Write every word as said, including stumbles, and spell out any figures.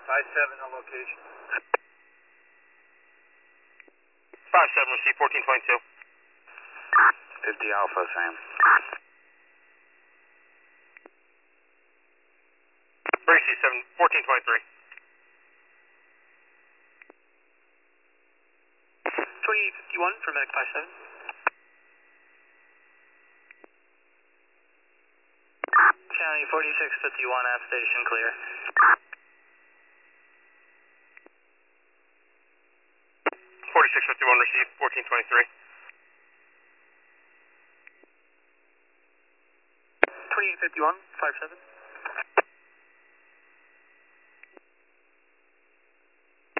five seven on location. five seven, receive fourteen twenty-two. fifty Alpha, Sam. Receive seven, fourteen twenty-three. twenty-eight fifty-one for Medic five seven. County forty-six fifty-one, app station clear. forty-six fifty-one, receive fourteen twenty-three. twenty-eight fifty-one, five seven.